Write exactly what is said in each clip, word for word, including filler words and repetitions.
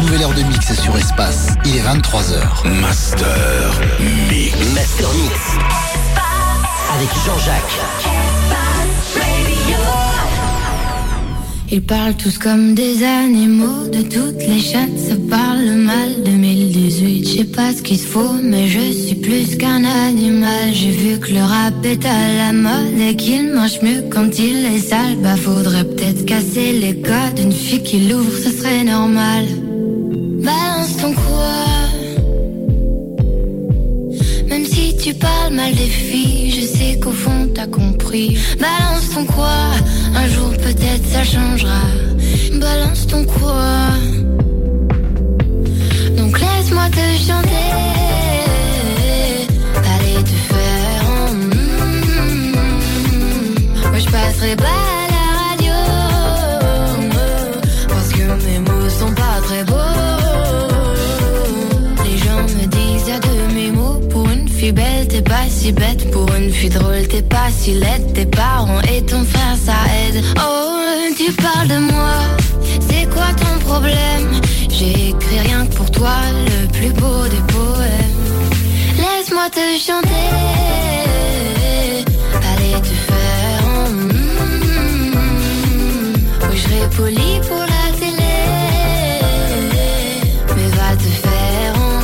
nouvelle heure de mix sur Espace. Il est vingt-trois heures. Master Mix. Master Mix. Avec Jean-Jacques. Ils parlent tous comme des animaux, de toutes les chattes se parle mal. deux mille dix-huit, je sais pas ce qu'il se faut, mais je suis plus qu'un animal. J'ai vu que le rap est à la mode et qu'il mange mieux quand il est sale. Bah faudrait peut-être casser les codes, une fille qui l'ouvre ce serait normal. Balance ton quoi. Même si tu parles mal des filles, je sais qu'au fond t'as compris. Balance ton quoi, un jour peut-être ça changera. Balance ton quoi. Donc laisse-moi te chanter. Allez te faire en mm, moi je passerai pas à la radio, parce que mes mots sont pas très beaux. Les gens me disent y'a de mes mots. Pour une fille belle t'es pas si bête, pour une fille drôle t'es pas si laide. Tes parents et ton frère ça aide. Oh tu parles de moi, c'est quoi ton problème? J'ai écrit rien que pour toi, le plus beau des poèmes. Laisse-moi te chanter. Allez te faire en mm, oui je serai poli pour la télé, mais va te faire en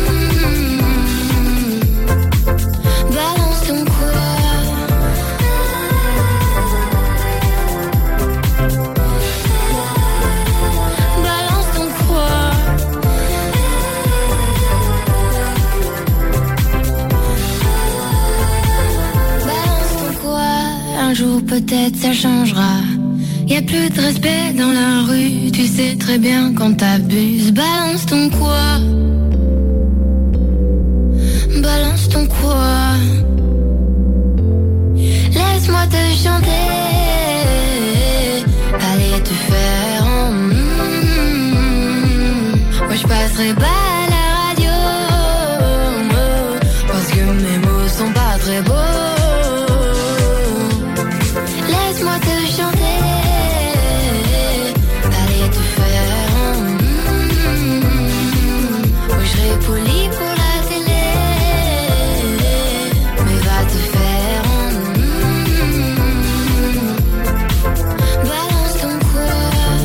mm, balance ton quoi. Un jour peut-être ça changera. Y'a plus de respect dans la rue, tu sais très bien quand t'abuses. Balance ton quoi. Balance ton quoi. Laisse-moi te chanter. Allez te faire en mm, moi je passerai pas à la radio, parce que mes mots sont pas très beaux. Laisse-moi te chanter. Allez te faire en mm, oui je serai poli pour la télé, mais va te faire en mm, balance ton quoi.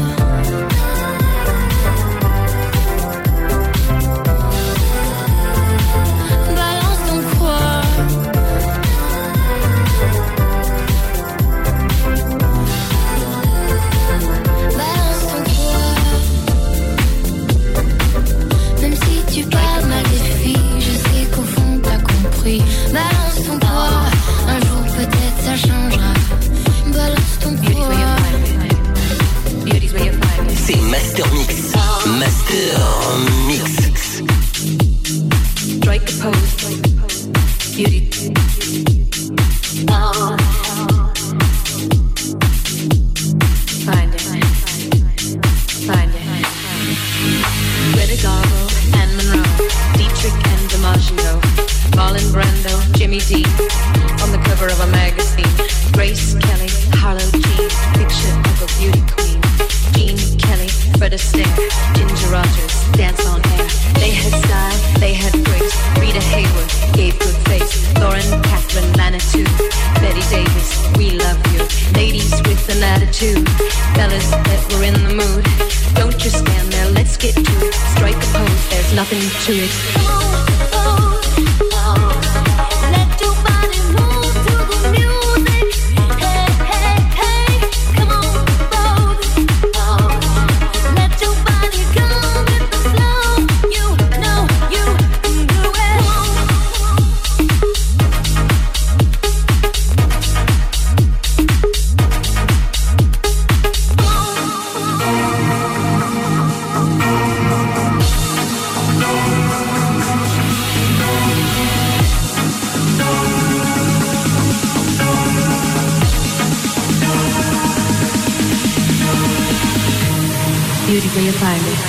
Balance ton quoi. Balance ton quoi. Même si tu parles mal des filles, je sais qu'au fond t'as compris. Balance ton quoi. Un jour peut-être ça changera. Balance ton quoi. C'est Master Mix. Master Mix. Strike a pose. Beauty. Find it. Find it. Greta Garbo and Monroe, Dietrich and DiMaggio, Marlon Brando, Jimmy D, on the cover of a magazine. Grace Kelly, Harlow G, picture of a beauty queen. Gene Kelly, Fred Astaire, Ginger Rogers, dance on air. They had style, they had grace. Rita Hayworth gave good face. Lauren, Catherine, Lana too. Betty Davis, we love you. Ladies with an attitude, fellas that were in the mood. Don't just stand there, let's get to it. Strike a pose, there's nothing to it. Oh, oh, oh. Let your body move to the music. Hey, hey, hey, come on, both. Oh. Let your body go with the flow. You know you can do it. Beauty where you find it.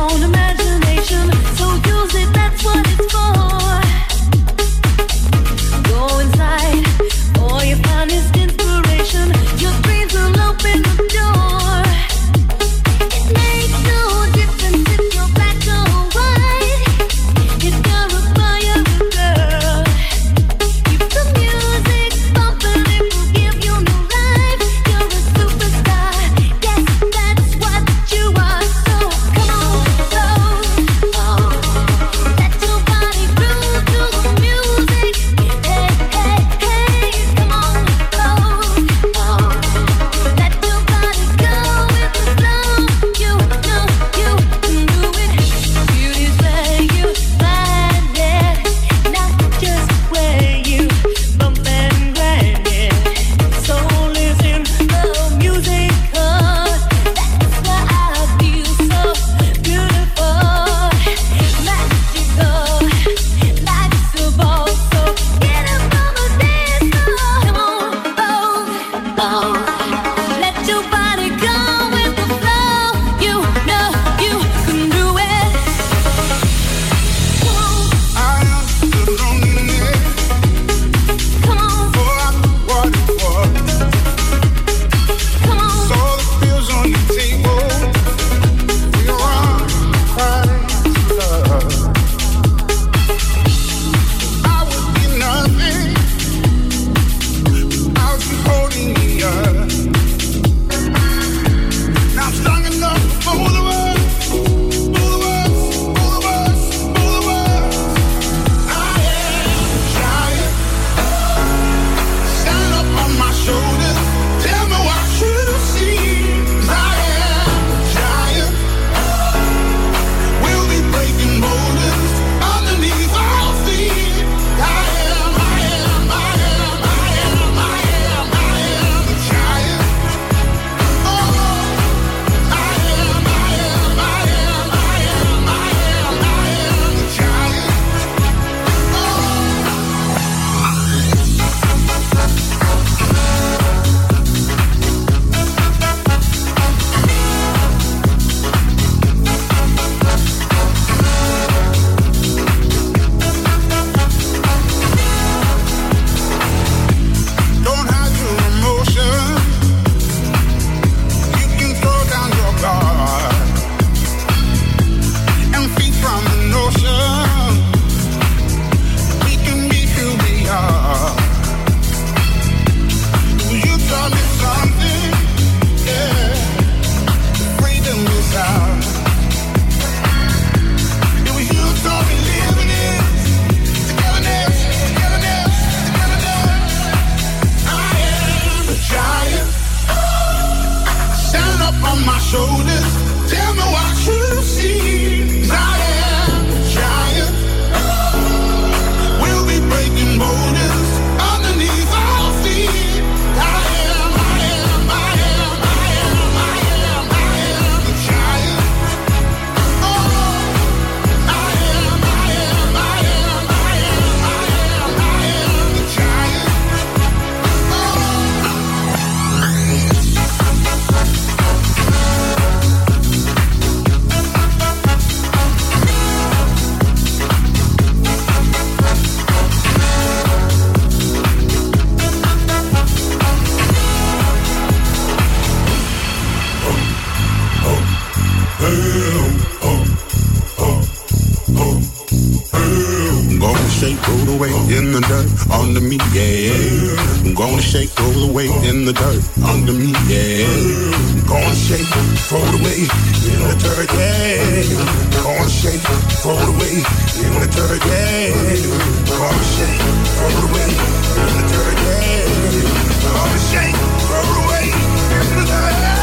under me, yeah. I'm gonna shake, throw it away in the dirt under me, yeah. I'm gonna shake, throw it away in the dirt, yeah. I'm gonna shake, throw it away in the dirt, yeah. I'm gonna shake, throw it away in the dirt, yeah. I'm gonna shake, throw it away in the dirt, yeah.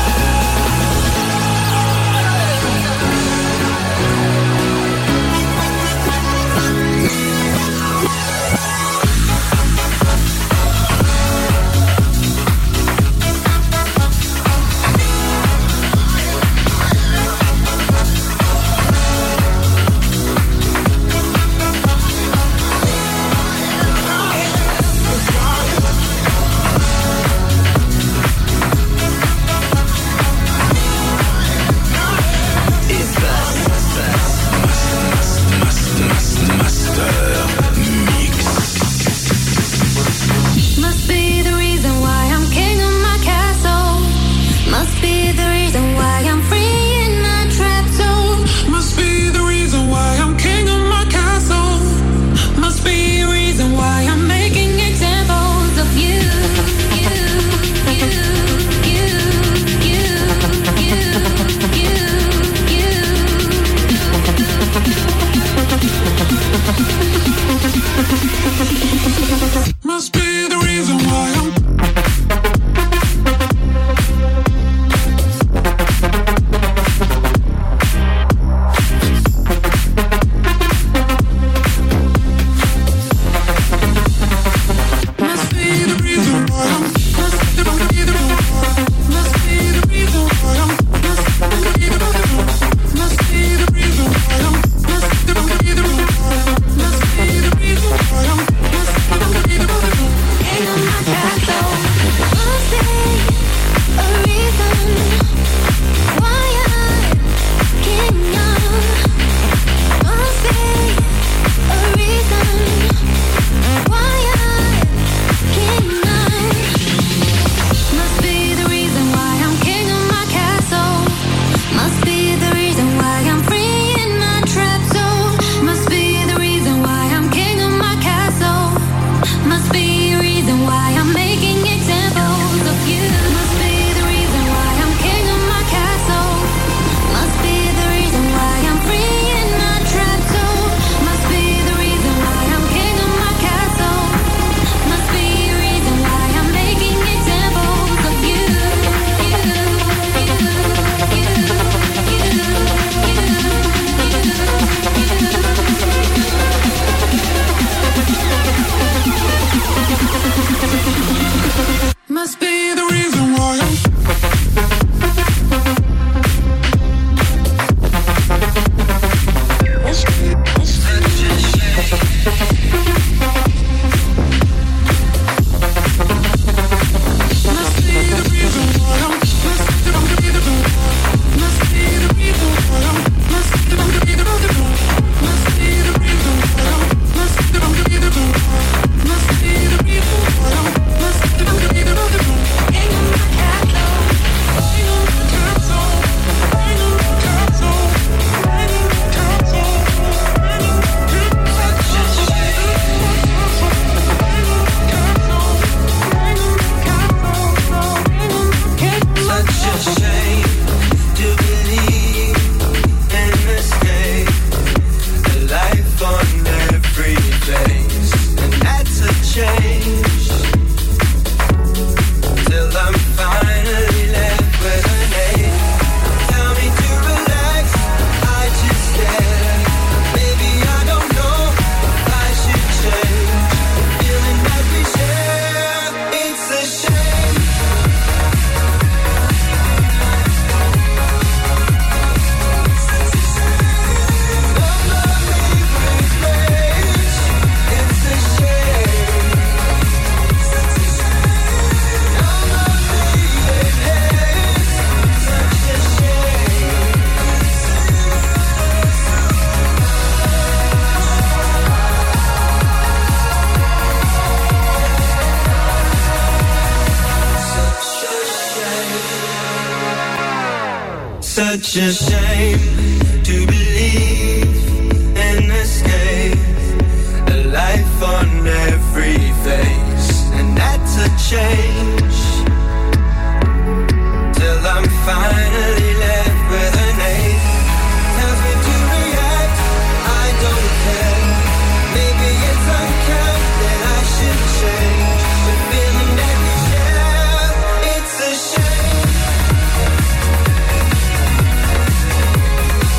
such a shame to believe in escape, a life on every face, and that's a change. Till I'm finally left with a name, tells me to react, I don't care. Maybe it's unkind that I should change the feeling that we share. It's a shame.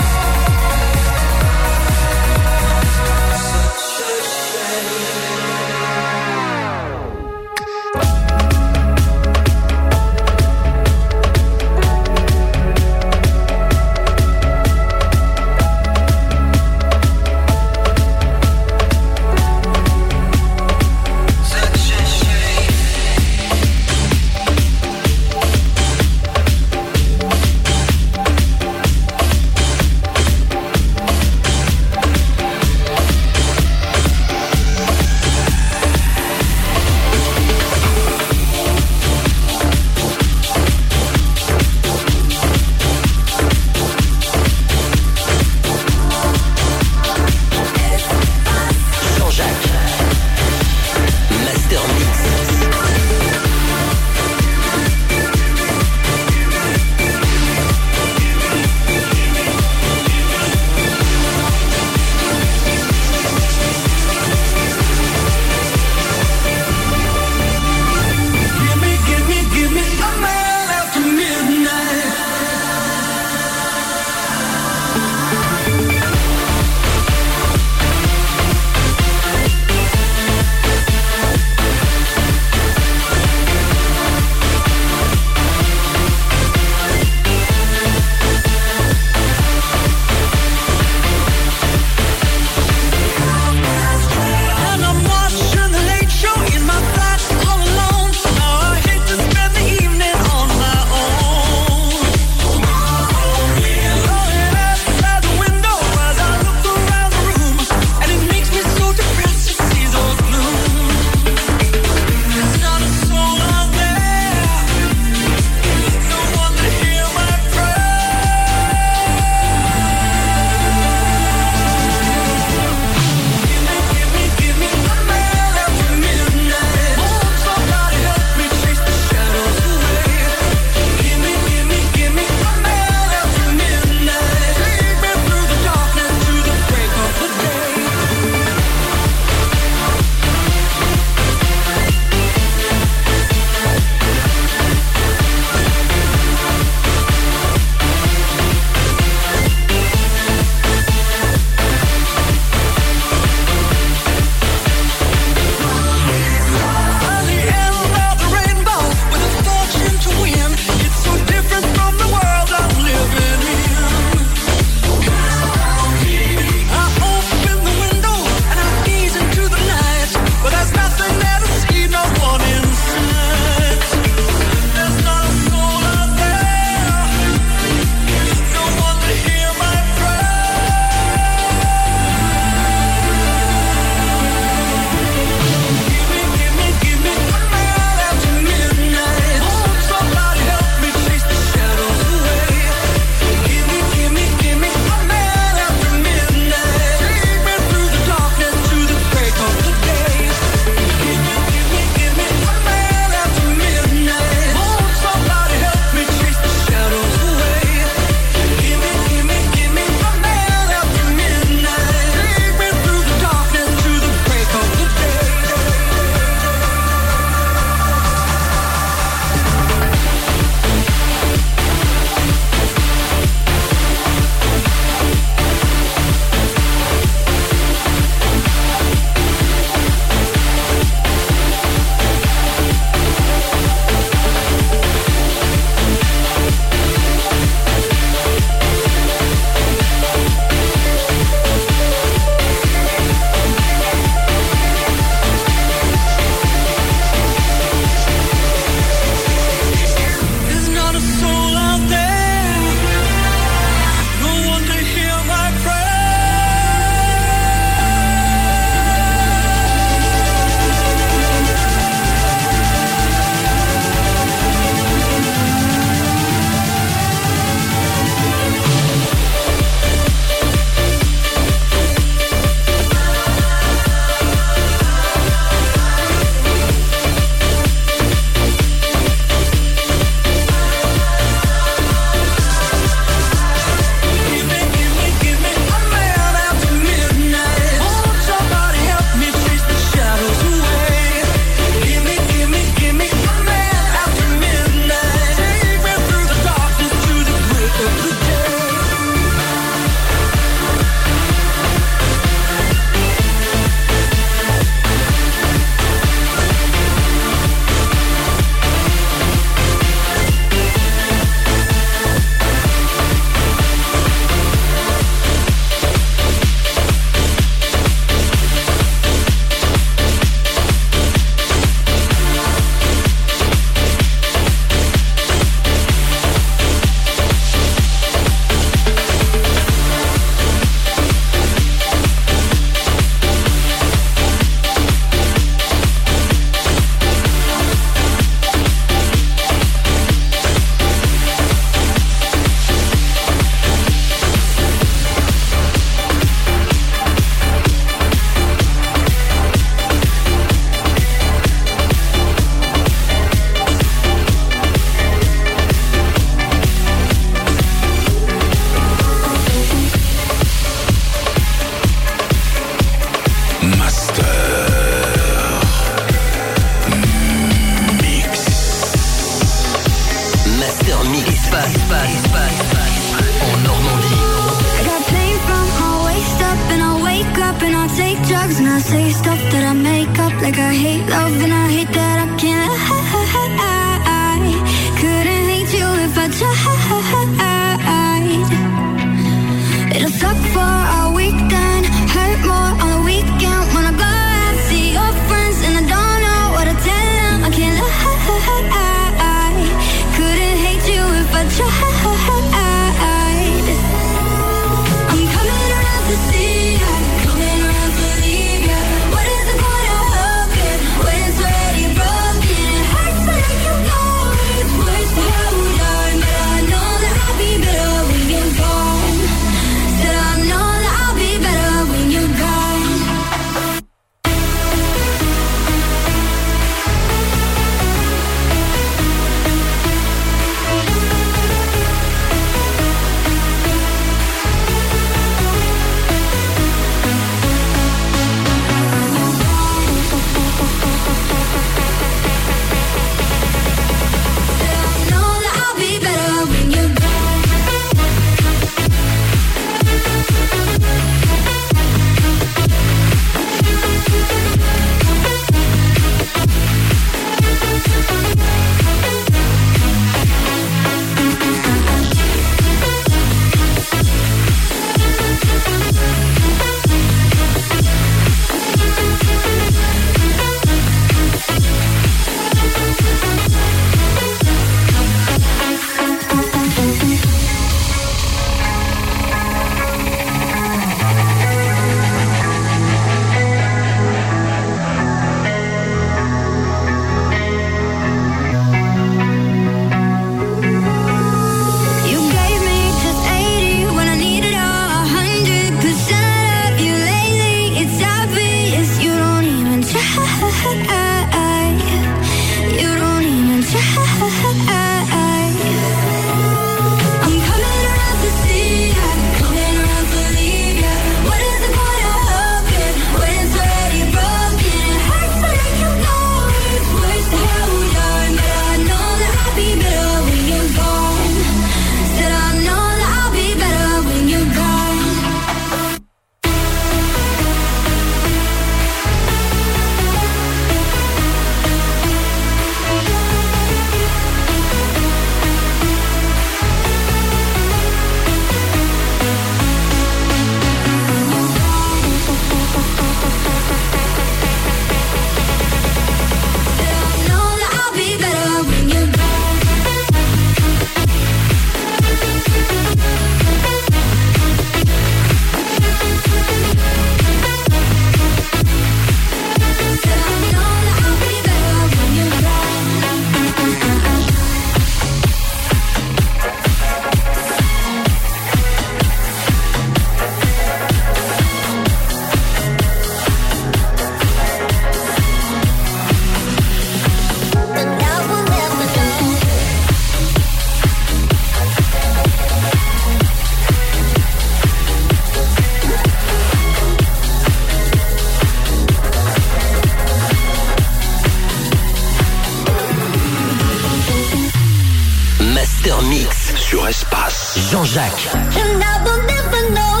Master Mix sur Espace. Jean-Jacques. And I will never know.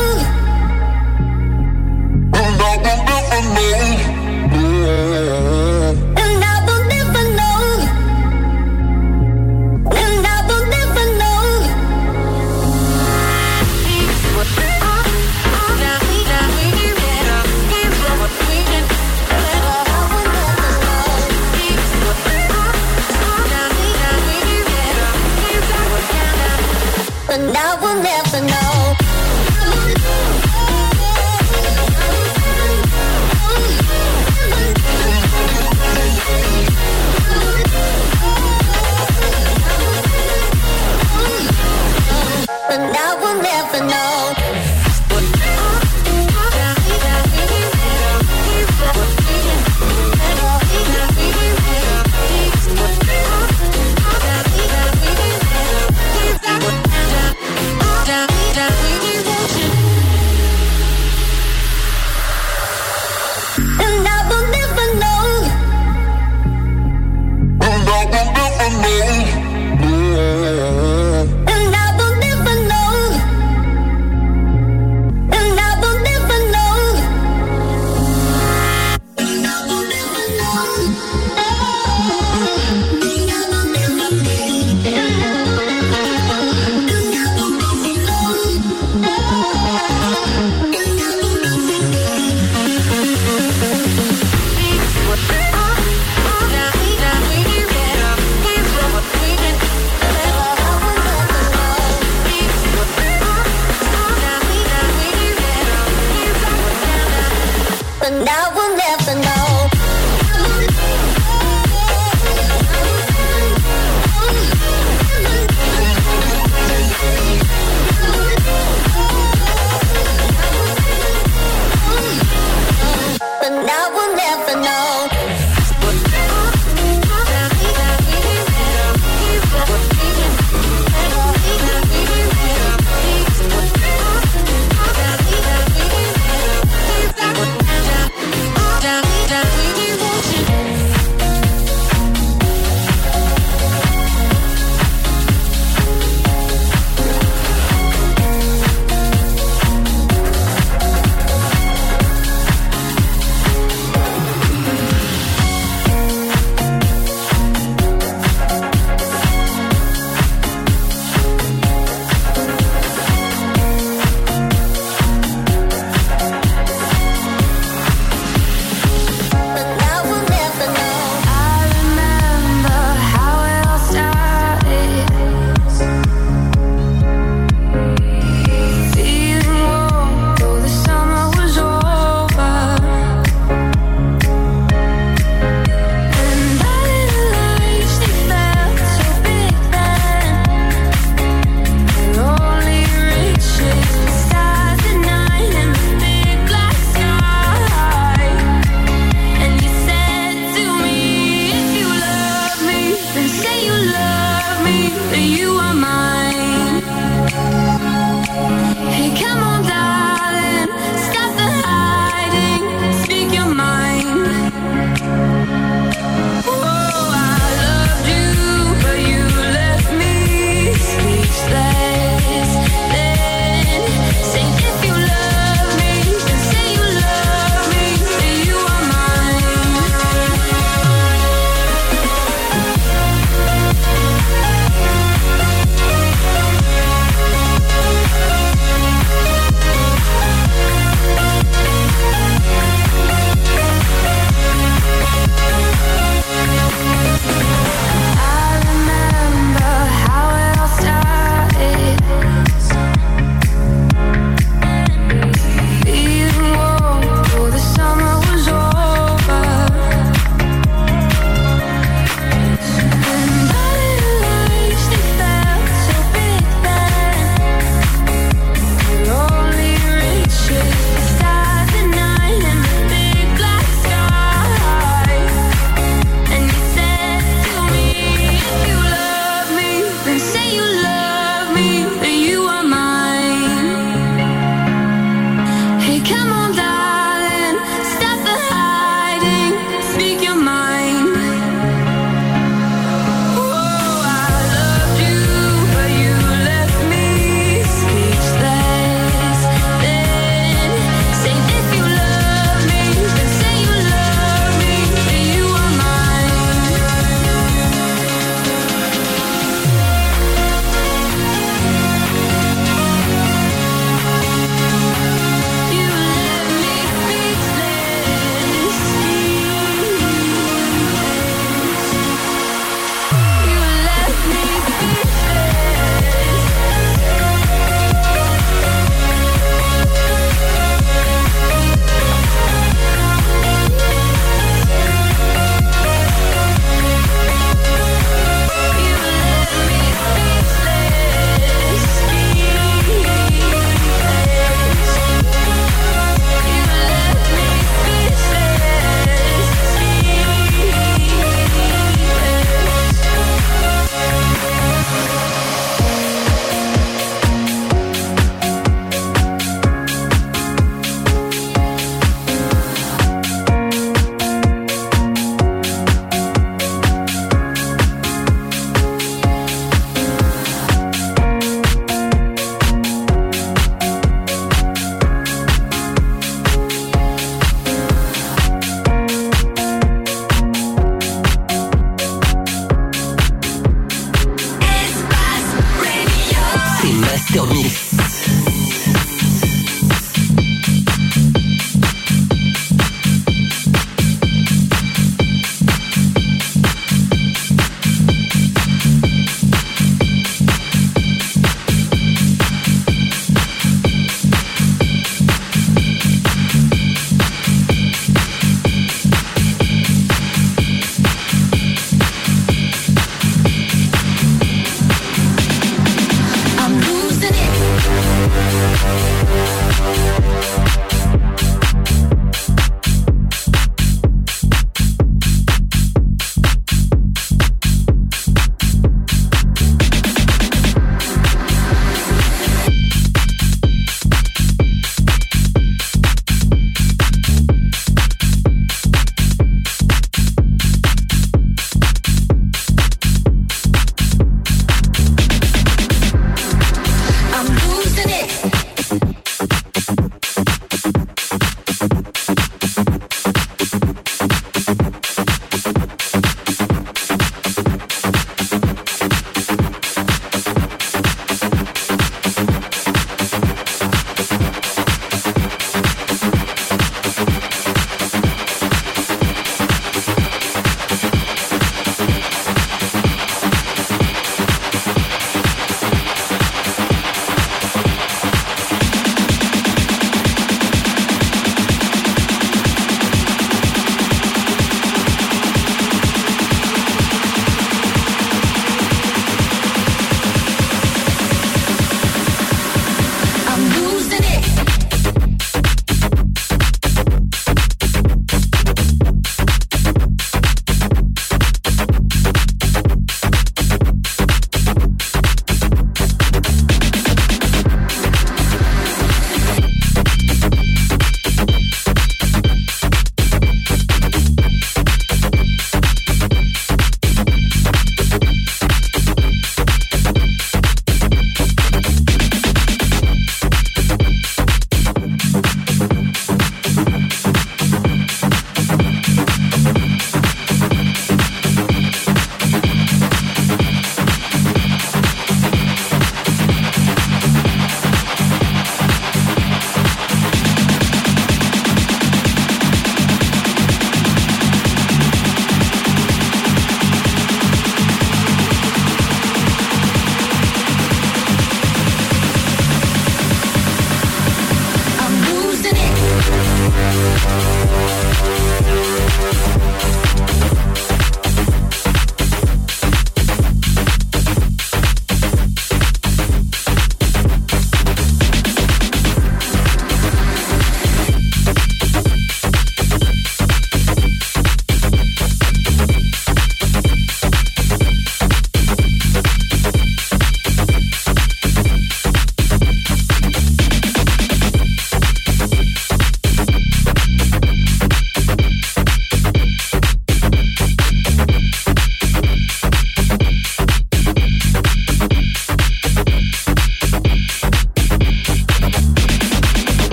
And I will never know. And I will never know. And I will never know. And I will never know. And I will never know. Master Mix. I'm losing it.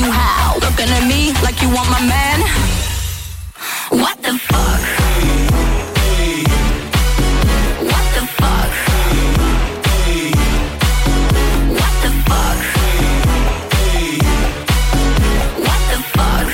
you how. Looking at me like you want my man. What the fuck? What the fuck? What the fuck? What the fuck?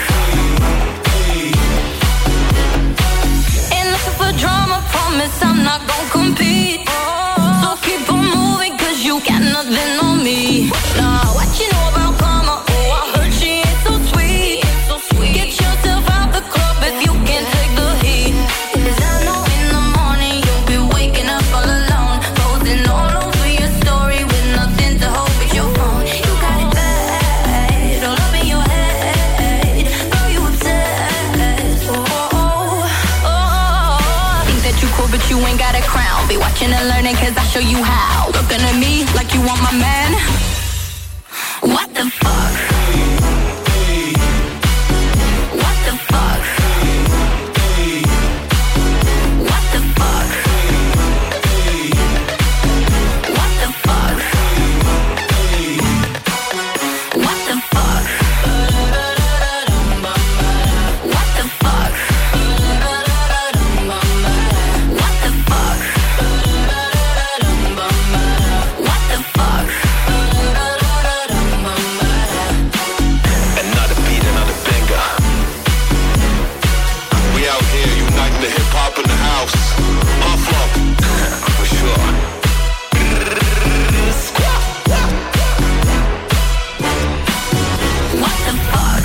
Ain't looking for drama, promise I'm not gon' compete. So keep on moving cause you got nothing on me. Nah, what you know about karma? Oh, I heard she ain't so sweet. Get yourself out the club if you can't take the heat. Cause I know in the morning you'll be waking up all alone, posting all over your story with nothing to hold but your phone. You got it bad, all up in your head. Girl, you obsessed. Oh, oh, oh. Think that you cool but you ain't got a crown. Be watching and learning cause I show you how. Looking at me like you want my man. What the fuck? What the fuck? What the fuck? What the fuck? What the fuck? What the fuck? What the fuck? What the fuck? Another beat, another banger. We out here uniting the hip hop in the house. Buffalo, for sure. What the fuck?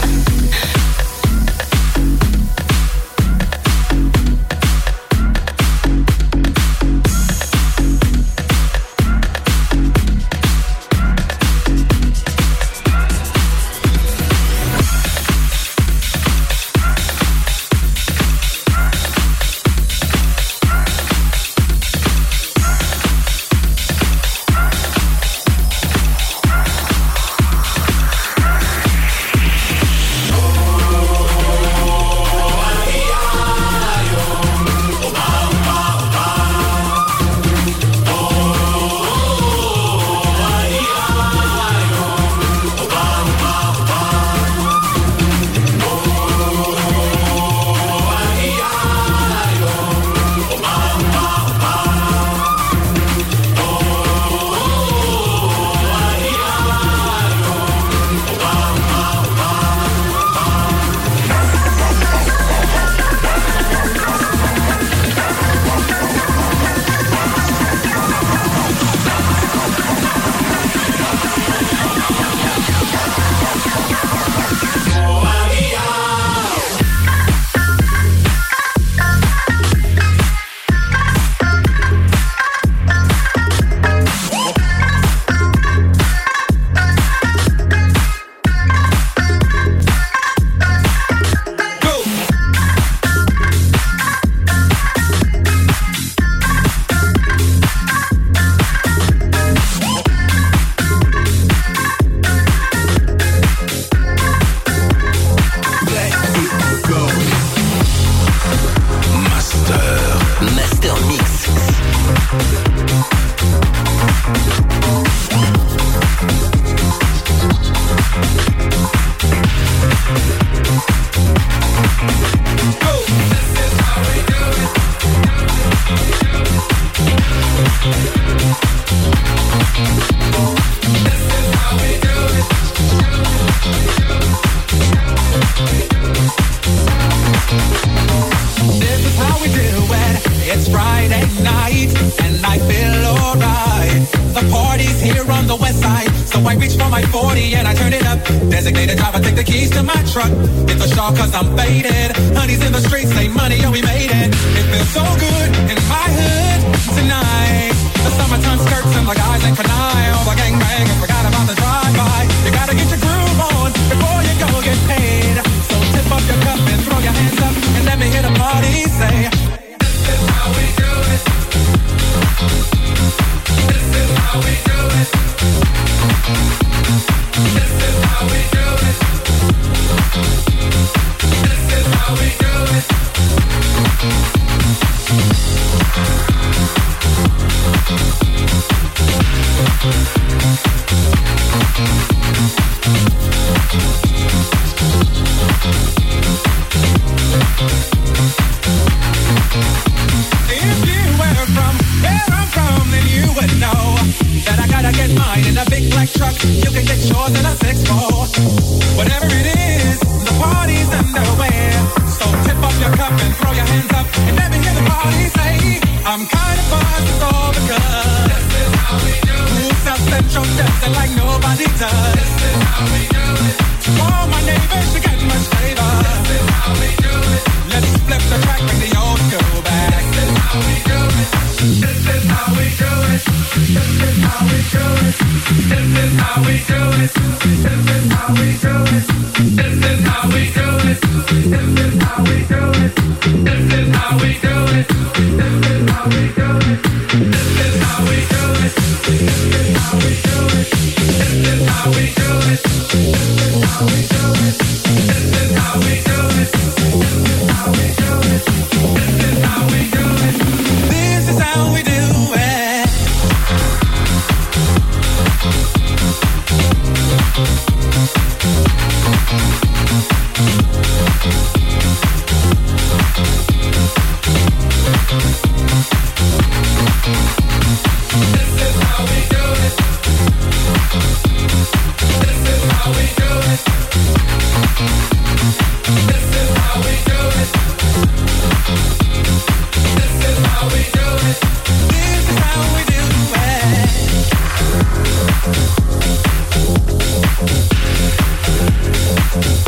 Master Mix. It's Friday night and I feel alright. The party's here on the west side, so I reach for my forty and I turn it up. Designated driver, take the keys to my truck. It's a shock cause I'm faded. Honey's in the streets, say money, oh we made it. It feels so good in my hood tonight. The summertime skirts and the guys ain't for nine. All the gangbang and forgot about the drive-by. You gotta get your groove on before you go get paid. So tip up your cup and throw your hands up and let me hear the party say, this is how we do it. This is how we do it. This is how we do it. This is how we do it. We'll be right back.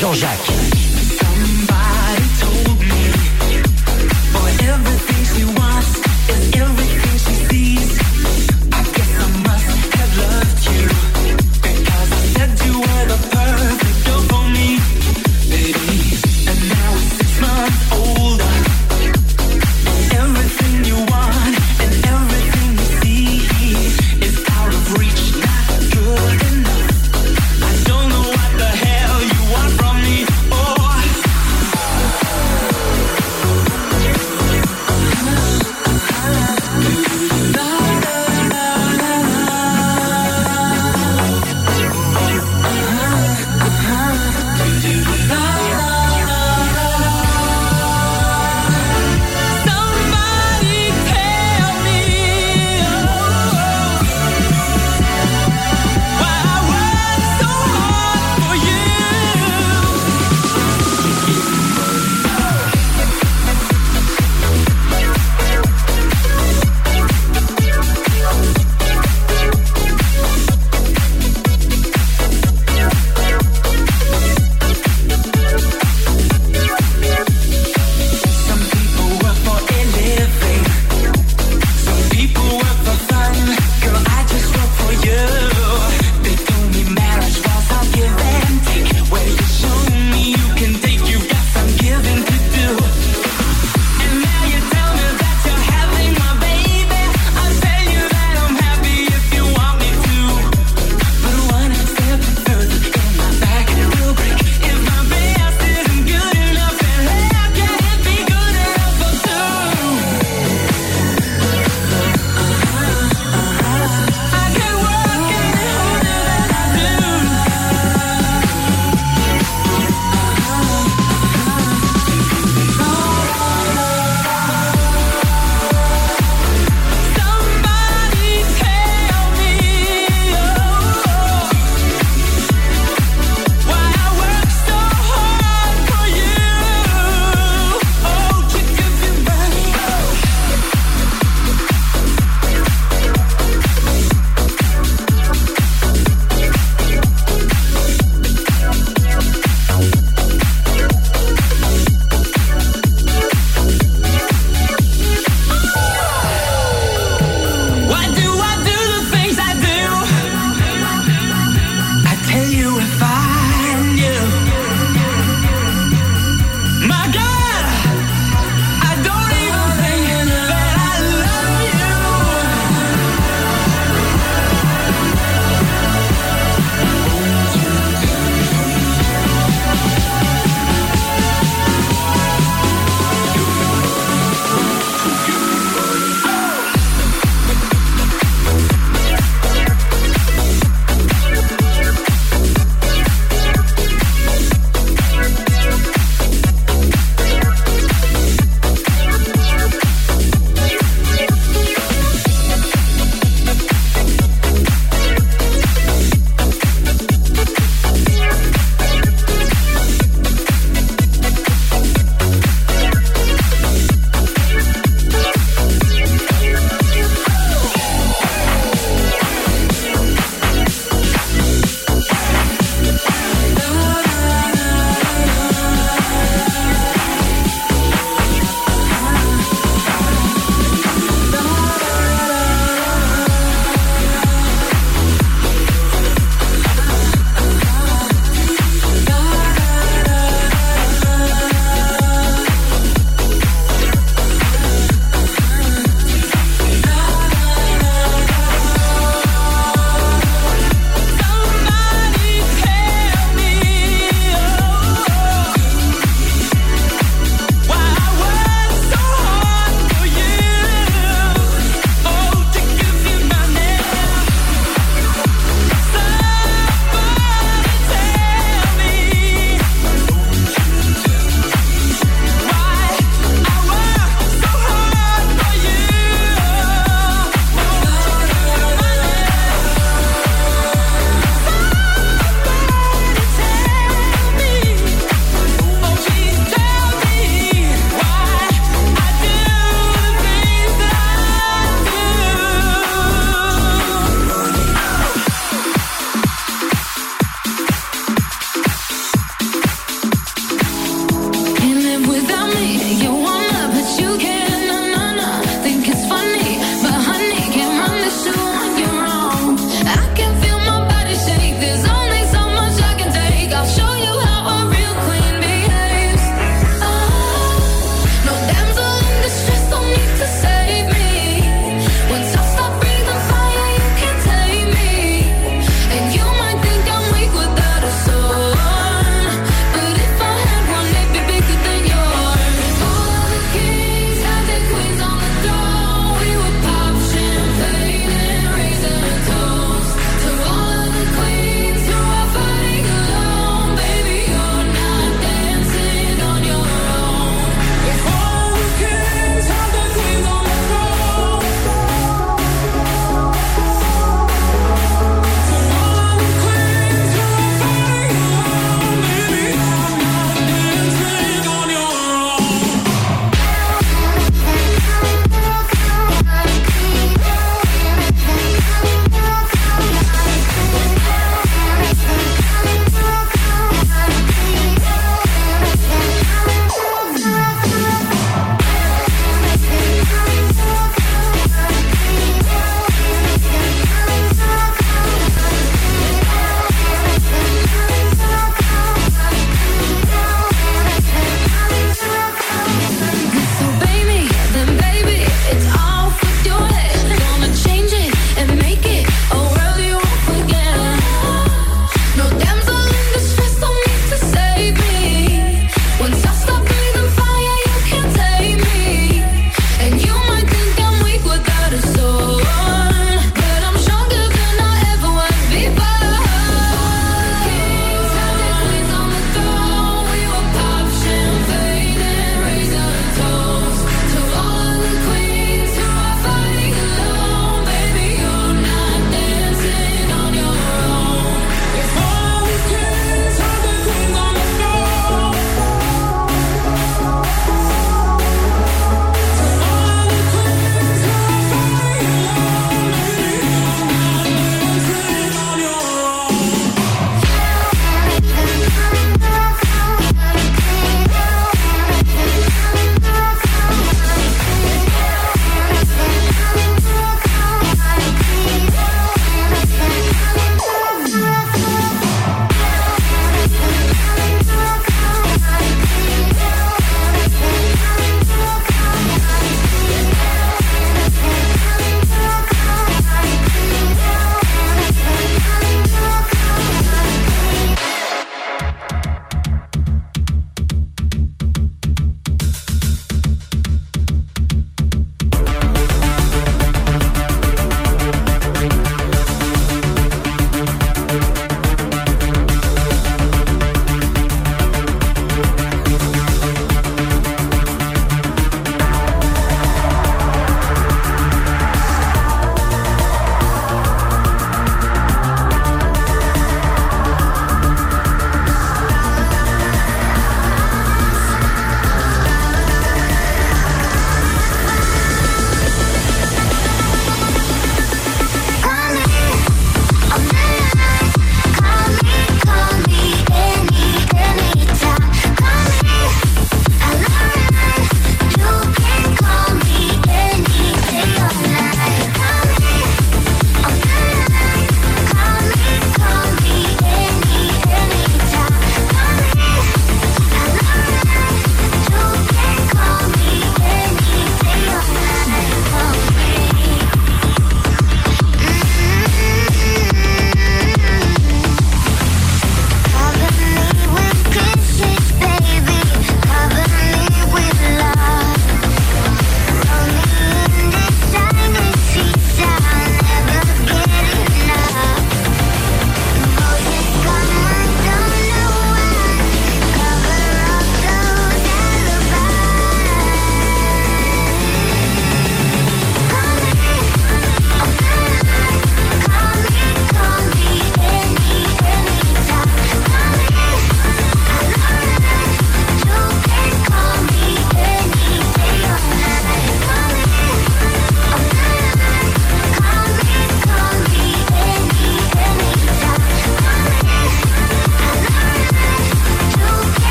Jean-Jacques.